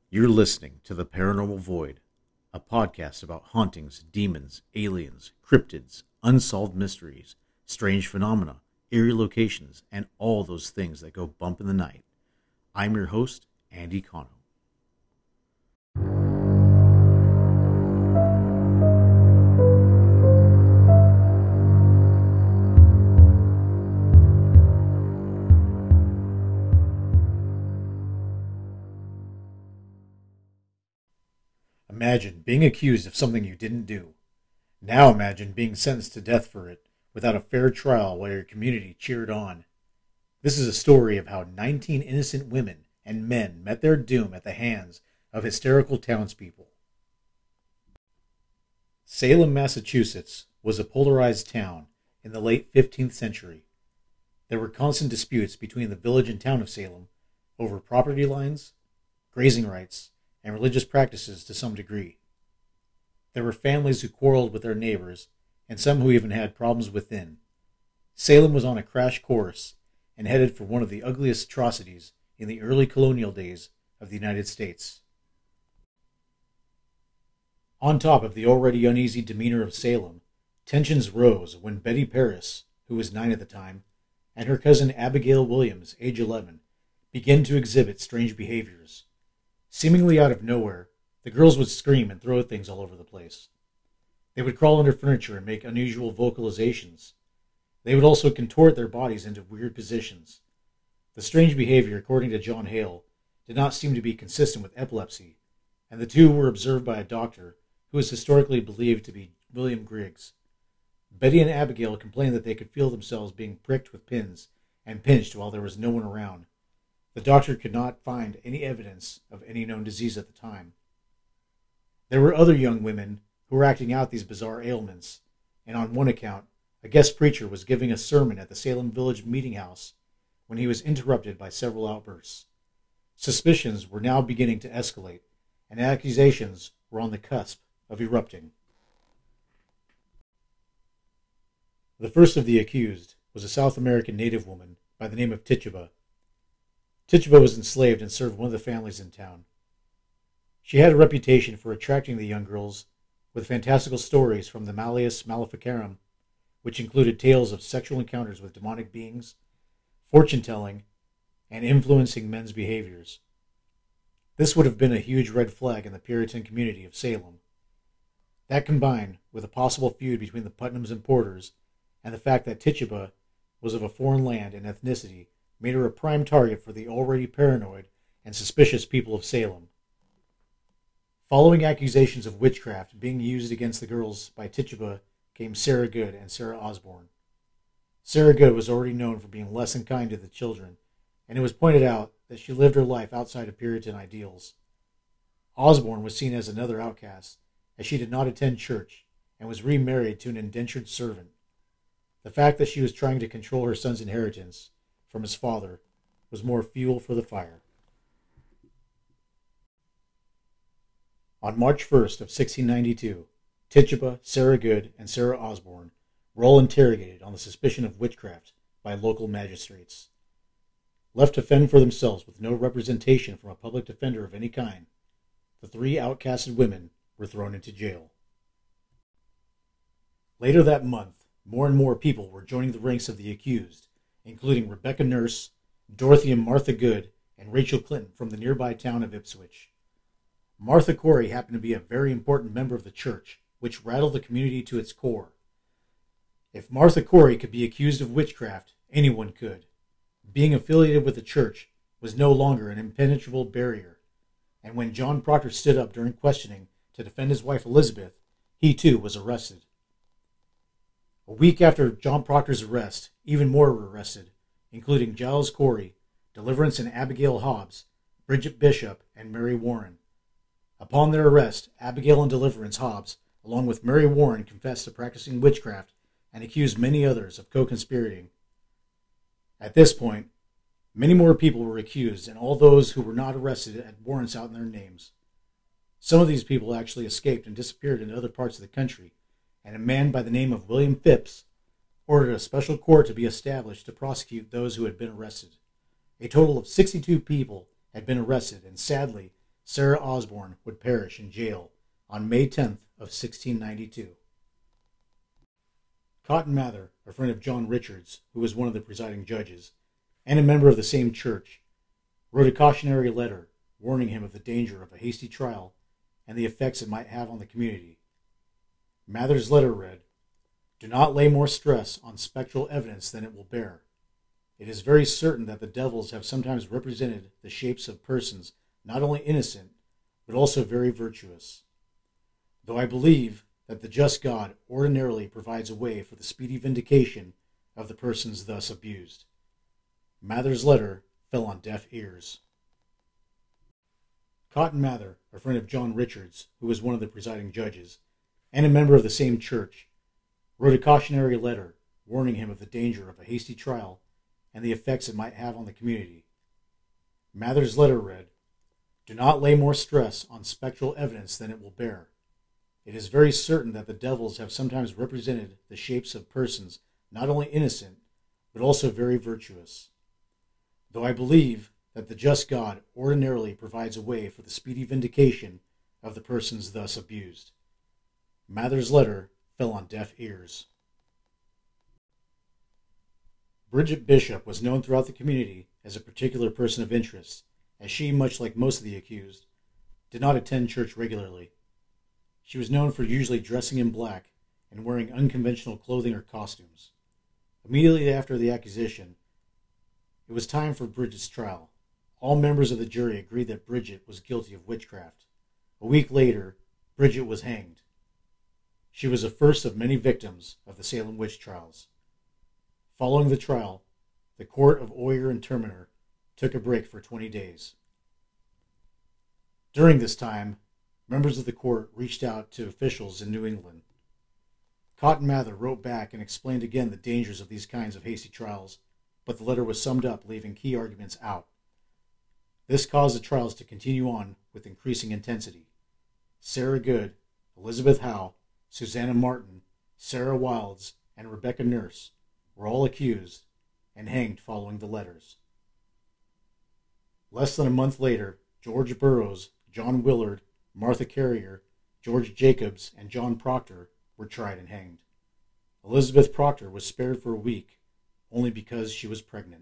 You're listening to The Paranormal Void, a podcast about hauntings, demons, aliens, cryptids, unsolved mysteries, strange phenomena, eerie locations, and all those things that go bump in the night. I'm your host, Andy Cano. Imagine being accused of something you didn't do. Now imagine being sentenced to death for it without a fair trial while your community cheered on. This is a story of how 19 innocent women and men met their doom at the hands of hysterical townspeople. Salem, Massachusetts was a polarized town in the late 15th century. There were constant disputes between the village and town of Salem over property lines, grazing rights, and religious practices to some degree. There were families who quarreled with their neighbors, and some who even had problems within. Salem was on a crash course and headed for one of the ugliest atrocities in the early colonial days of the United States. On top of the already uneasy demeanor of Salem, tensions rose when Betty Paris, who was 9 at the time, and her cousin Abigail Williams, age 11, began to exhibit strange behaviors. Seemingly out of nowhere, the girls would scream and throw things all over the place. They would crawl under furniture and make unusual vocalizations. They would also contort their bodies into weird positions. The strange behavior, according to John Hale, did not seem to be consistent with epilepsy, and the two were observed by a doctor who is historically believed to be William Griggs. Betty and Abigail complained that they could feel themselves being pricked with pins and pinched while there was no one around. The doctor could not find any evidence of any known disease at the time. There were other young women who were acting out these bizarre ailments, and on one account, a guest preacher was giving a sermon at the Salem Village Meeting House when he was interrupted by several outbursts. Suspicions were now beginning to escalate, and accusations were on the cusp of erupting. The first of the accused was a South American native woman by the name of Tituba. Tituba was enslaved and served one of the families in town. She had a reputation for attracting the young girls with fantastical stories from the Malleus Maleficarum, which included tales of sexual encounters with demonic beings, fortune-telling, and influencing men's behaviors. This would have been a huge red flag in the Puritan community of Salem. That combined with a possible feud between the Putnams and Porters, and the fact that Tituba was of a foreign land and ethnicity, made her a prime target for the already paranoid and suspicious people of Salem. Following accusations of witchcraft being used against the girls by Tituba came Sarah Good and Sarah Osborne. Sarah Good was already known for being less than kind to the children, and it was pointed out that she lived her life outside of Puritan ideals. Osborne was seen as another outcast, as she did not attend church and was remarried to an indentured servant. The fact that she was trying to control her son's inheritance from his father was more fuel for the fire. On March 1st of 1692, Tituba, Sarah Good, and Sarah Osborne were all interrogated on the suspicion of witchcraft by local magistrates. Left to fend for themselves with no representation from a public defender of any kind, the 3 outcasted women were thrown into jail. Later that month, more and more people were joining the ranks of the accused, including Rebecca Nurse, Dorothy and Martha Good, and Rachel Clinton from the nearby town of Ipswich. Martha Corey happened to be a very important member of the church, which rattled the community to its core. If Martha Corey could be accused of witchcraft, anyone could. Being affiliated with the church was no longer an impenetrable barrier, and when John Proctor stood up during questioning to defend his wife Elizabeth, he too was arrested. A week after John Proctor's arrest, even more were arrested, including Giles Corey, Deliverance and Abigail Hobbs, Bridget Bishop, and Mary Warren. Upon their arrest, Abigail and Deliverance Hobbs, along with Mary Warren, confessed to practicing witchcraft and accused many others of co-conspirating. At this point, many more people were accused, and all those who were not arrested had warrants out in their names. Some of these people actually escaped and disappeared into other parts of the country, and a man by the name of William Phipps ordered a special court to be established to prosecute those who had been arrested. A total of 62 people had been arrested, and sadly, Sarah Osborne would perish in jail on May 10th of 1692. Cotton Mather, a friend of John Richards, who was one of the presiding judges, and a member of the same church, wrote a cautionary letter warning him of the danger of a hasty trial and the effects it might have on the community. Mather's letter read, "Do not lay more stress on spectral evidence than it will bear. It is very certain that the devils have sometimes represented the shapes of persons not only innocent, but also very virtuous. Though I believe that the just God ordinarily provides a way for the speedy vindication of the persons thus abused." Mather's letter fell on deaf ears. Cotton Mather, a friend of John Richards, who was one of the presiding judges, and a member of the same church, wrote a cautionary letter warning him of the danger of a hasty trial and the effects it might have on the community. Mather's letter read, "Do not lay more stress on spectral evidence than it will bear. It is very certain that the devils have sometimes represented the shapes of persons not only innocent, but also very virtuous. Though I believe that the just God ordinarily provides a way for the speedy vindication of the persons thus abused." Mather's letter fell on deaf ears. Bridget Bishop was known throughout the community as a particular person of interest, as she, much like most of the accused, did not attend church regularly. She was known for usually dressing in black and wearing unconventional clothing or costumes. Immediately after the accusation, it was time for Bridget's trial. All members of the jury agreed that Bridget was guilty of witchcraft. A week later, Bridget was hanged. She was the first of many victims of the Salem witch trials. Following the trial, the court of Oyer and Terminer took a break for 20 days. During this time, members of the court reached out to officials in New England. Cotton Mather wrote back and explained again the dangers of these kinds of hasty trials, but the letter was summed up, leaving key arguments out. This caused the trials to continue on with increasing intensity. Sarah Good, Elizabeth Howe, Susanna Martin, Sarah Wilds, and Rebecca Nurse were all accused and hanged following the letters. Less than a month later, George Burroughs, John Willard, Martha Carrier, George Jacobs, and John Proctor were tried and hanged. Elizabeth Proctor was spared for a week, only because she was pregnant.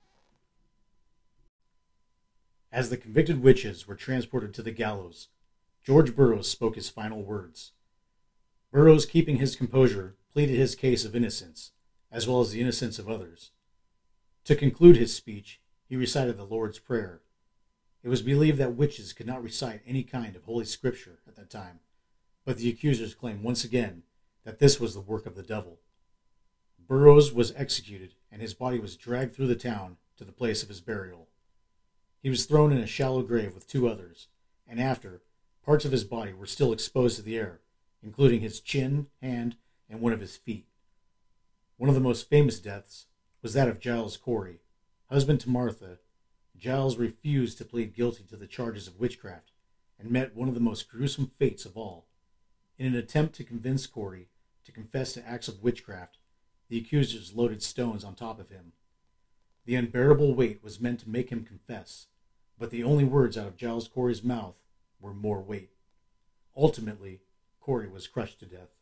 As the convicted witches were transported to the gallows, George Burroughs spoke his final words. Burroughs, keeping his composure, pleaded his case of innocence, as well as the innocence of others. To conclude his speech, he recited the Lord's Prayer. It was believed that witches could not recite any kind of Holy Scripture at that time, but the accusers claimed once again that this was the work of the devil. Burroughs was executed, and his body was dragged through the town to the place of his burial. He was thrown in a shallow grave with 2 others, and after, parts of his body were still exposed to the air, including his chin, hand, and one of his feet. One of the most famous deaths was that of Giles Corey. Husband to Martha, Giles refused to plead guilty to the charges of witchcraft and met one of the most gruesome fates of all. In an attempt to convince Corey to confess to acts of witchcraft, the accusers loaded stones on top of him. The unbearable weight was meant to make him confess, but the only words out of Giles Corey's mouth were "more weight." Ultimately, Corey was crushed to death.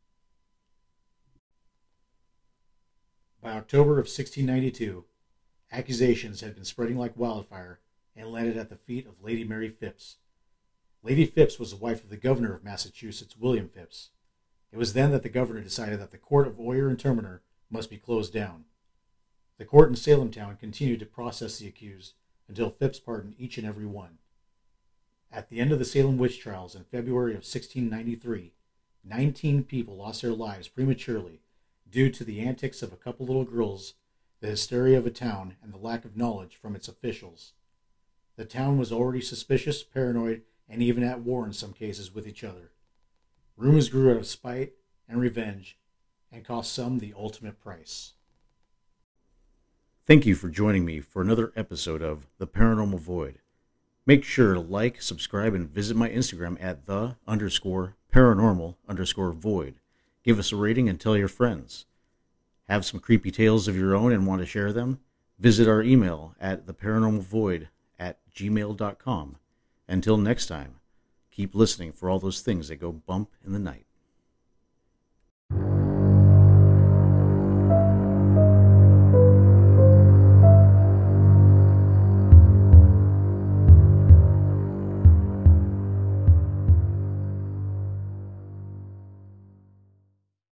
By October of 1692, accusations had been spreading like wildfire and landed at the feet of Lady Mary Phipps. Lady Phipps was the wife of the governor of Massachusetts, William Phipps. It was then that the governor decided that the court of Oyer and Terminer must be closed down. The court in Salem town continued to process the accused until Phipps pardoned each and every one. At the end of the Salem witch trials in February of 1693, 19 people lost their lives prematurely due to the antics of a couple little girls, the hysteria of a town, and the lack of knowledge from its officials. The town was already suspicious, paranoid, and even at war in some cases with each other. Rumors grew out of spite and revenge and cost some the ultimate price. Thank you for joining me for another episode of The Paranormal Void. Make sure to like, subscribe, and visit my Instagram at _paranormal_void. Give us a rating and tell your friends. Have some creepy tales of your own and want to share them? Visit our email at theparanormalvoid@gmail.com. Until next time, keep listening for all those things that go bump in the night.